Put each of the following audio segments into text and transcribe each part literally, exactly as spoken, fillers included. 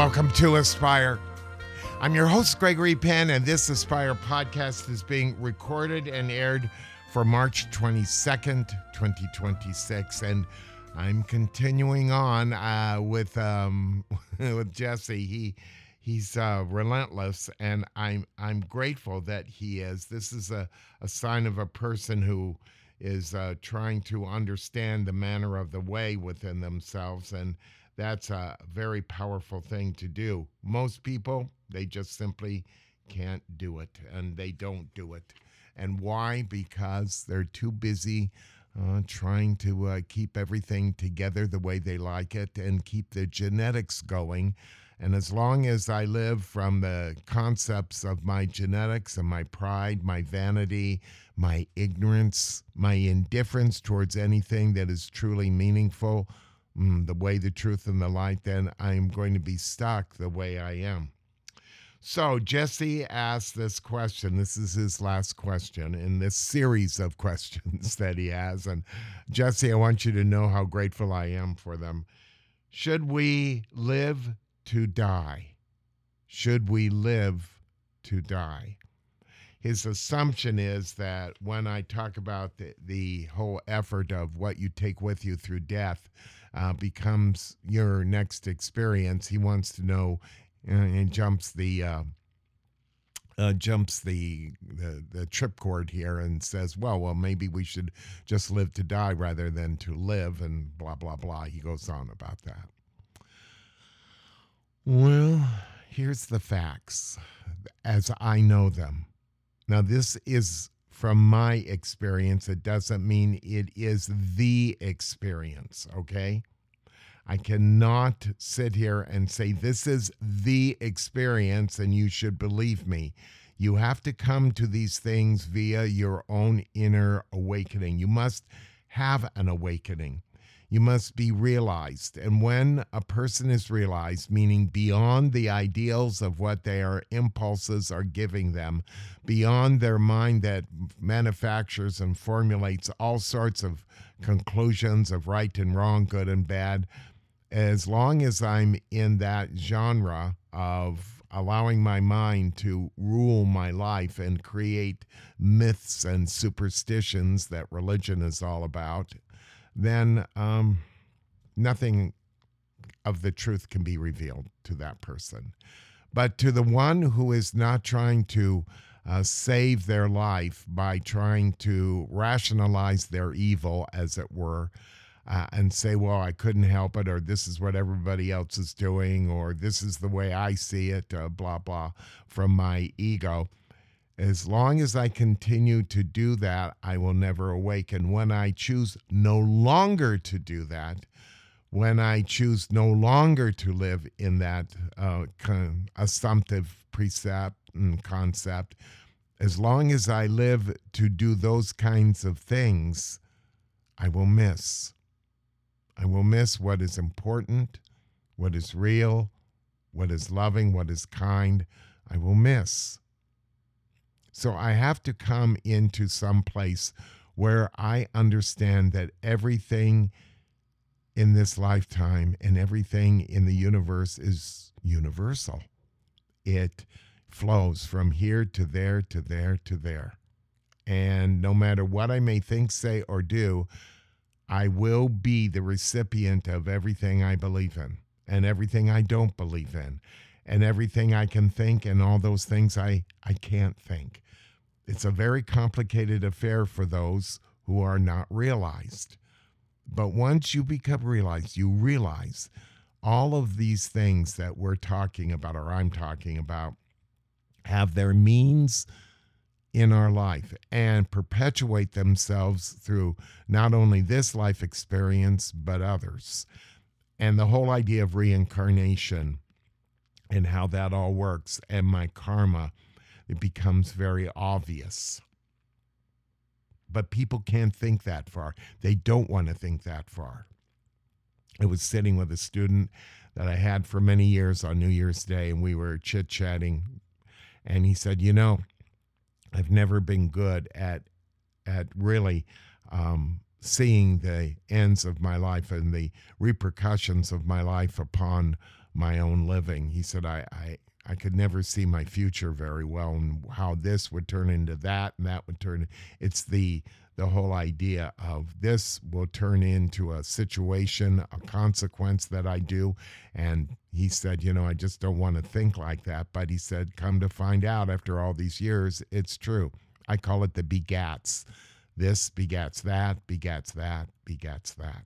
welcome to Aspire. I'm your host, Gregory Penn, and this Aspire podcast is being recorded and aired for March twenty-second, twenty twenty-six, and I'm continuing on uh, with um, with Jesse. He he's uh, relentless, and I'm I'm grateful that he is. This is a, a sign of a person who is uh, trying to understand the manner of the way within themselves, and that's a very powerful thing to do. Most people, they just simply can't do it, and they don't do it. And why? Because they're too busy uh, trying to uh, keep everything together the way they like it and keep the genetics going. And as long as I live from the concepts of my genetics and my pride, my vanity, my ignorance, my indifference towards anything that is truly meaningful, mm, the way, the truth, and the light, then I'm going to be stuck the way I am. So Jesse asked this question. This is his last question in this series of questions that he has. And Jesse, I want you to know how grateful I am for them. Should we live to die? Should we live to die? His assumption is that when I talk about the, the whole effort of what you take with you through death uh, becomes your next experience, he wants to know uh, and jumps the uh, uh, jumps the, the the tripcord here and says, well, well, maybe we should just live to die rather than to live, and blah, blah, blah. He goes on about that. Well, here's the facts as I know them. Now, this is from my experience. It doesn't mean it is the experience, okay? I cannot sit here and say this is the experience and you should believe me. You have to come to these things via your own inner awakening. You must have an awakening. You must be realized. And when a person is realized, meaning beyond the ideals of what their impulses are giving them, beyond their mind that manufactures and formulates all sorts of conclusions of right and wrong, good and bad, as long as I'm in that genre of allowing my mind to rule my life and create myths and superstitions that religion is all about, then um, nothing of the truth can be revealed to that person. But to the one who is not trying to uh, save their life by trying to rationalize their evil, as it were, uh, and say, well, I couldn't help it, or this is what everybody else is doing, or this is the way I see it, uh, blah, blah, from my ego. As long as I continue to do that, I will never awaken. When I choose no longer to do that, when I choose no longer to live in that uh, con- assumptive precept and concept, as long as I live to do those kinds of things, I will miss. I will miss what is important, what is real, what is loving, what is kind. I will miss. So I have to come into some place where I understand that everything in this lifetime and everything in the universe is universal. It flows from here to there to there to there. And no matter what I may think, say, or do, I will be the recipient of everything I believe in and everything I don't believe in and everything I can think and all those things I, I can't think. It's a very complicated affair for those who are not realized. But once you become realized, you realize all of these things that we're talking about, or I'm talking about, have their means in our life and perpetuate themselves through not only this life experience, but others. And the whole idea of reincarnation and how that all works and my karma, it becomes very obvious. But people can't think that far. They don't want to think that far. I was sitting with a student that I had for many years on New Year's Day, and we were chit-chatting, and he said, you know, I've never been good at at really um, seeing the ends of my life and the repercussions of my life upon my own living. He said, I, I, I could never see my future very well, and how this would turn into that and that would turn. It's the the whole idea of this will turn into a situation, a consequence that I do. And he said, you know, I just don't want to think like that. But he said, come to find out after all these years, it's true. I call it the begats. This begats that, begats that, begats that.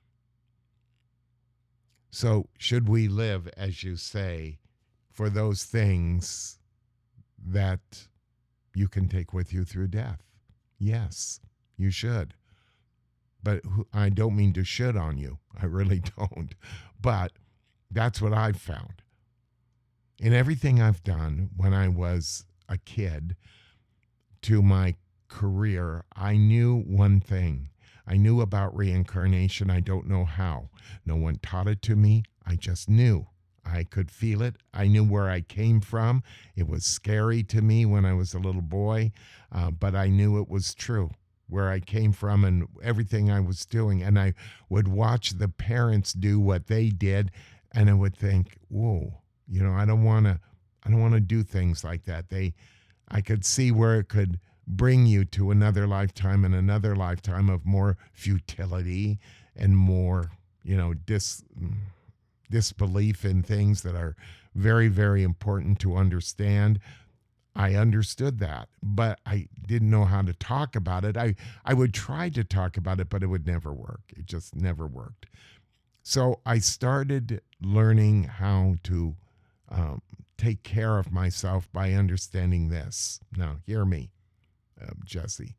So should we live, as you say, for those things that you can take with you through death? Yes, you should. But I don't mean to shit on you. I really don't. But that's what I've found. In everything I've done when I was a kid to my career, I knew one thing. I knew about reincarnation. I don't know how. No one taught it to me. I just knew. I could feel it. I knew where I came from. It was scary to me when I was a little boy, uh, but I knew it was true, where I came from and everything I was doing. And I would watch the parents do what they did, and I would think, whoa, you know, I don't want to, I don't want to do things like that. They, I could see where it could bring you to another lifetime and another lifetime of more futility and more, you know, dis, disbelief in things that are very, very important to understand. I understood that, but I didn't know how to talk about it. I, I would try to talk about it, but it would never work. It just never worked. So I started learning how to um, take care of myself by understanding this. Now, hear me, uh, Jesse.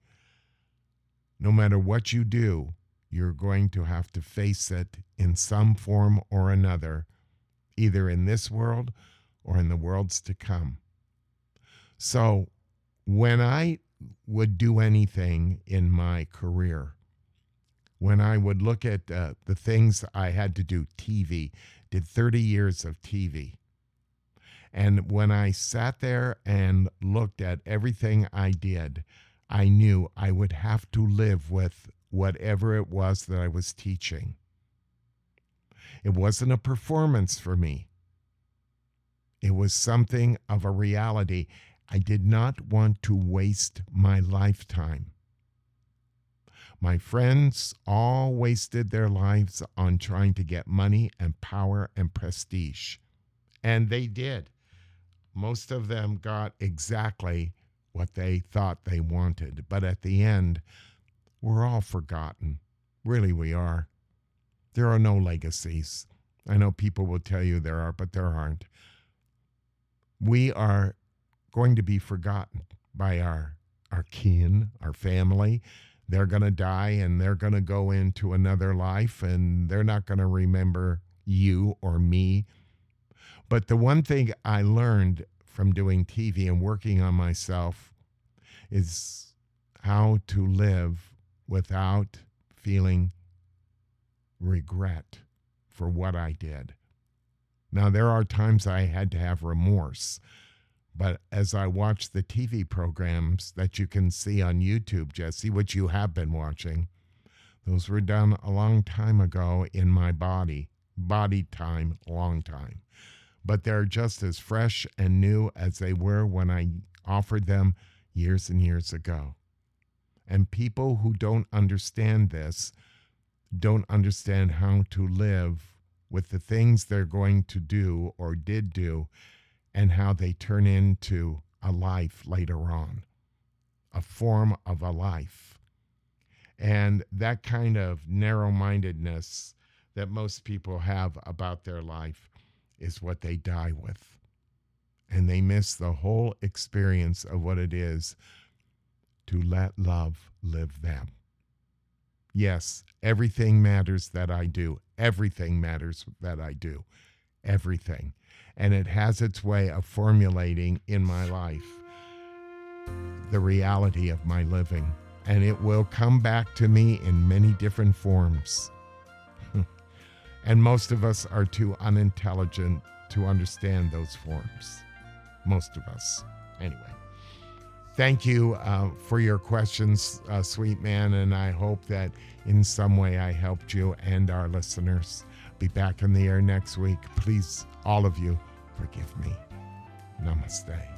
No matter what you do, you're going to have to face it in some form or another, either in this world or in the worlds to come. So when I would do anything in my career, when I would look at uh, the things I had to do, T V, did thirty years of T V. And when I sat there and looked at everything I did, I knew I would have to live with whatever it was that I was teaching. It wasn't a performance for me. It was something of a reality. I did not want to waste my lifetime. My friends all wasted their lives on trying to get money and power and prestige. And they did. Most of them got exactly what they thought they wanted. But at the end, we're all forgotten. Really, we are. There are no legacies. I know people will tell you there are, but there aren't. We are going to be forgotten by our, our kin, our family. They're going to die and they're going to go into another life and they're not going to remember you or me. But the one thing I learned from doing T V and working on myself is how to live without feeling regret for what I did. Now, there are times I had to have remorse, but as I watch the T V programs that you can see on YouTube, Jesse, which you have been watching, those were done a long time ago in my body. Body time, long time. But they're just as fresh and new as they were when I offered them years and years ago. And people who don't understand this don't understand how to live with the things they're going to do or did do and how they turn into a life later on, a form of a life. And that kind of narrow-mindedness that most people have about their life is what they die with. And they miss the whole experience of what it is to let love live them. Yes, everything matters that I do. Everything matters that I do. Everything. And it has its way of formulating in my life the reality of my living. And it will come back to me in many different forms. And most of us are too unintelligent to understand those forms. Most of us. Anyway. Thank you uh, for your questions, uh, sweet man, and I hope that in some way I helped you and our listeners. be back on the air next week. Please, all of you, forgive me. Namaste.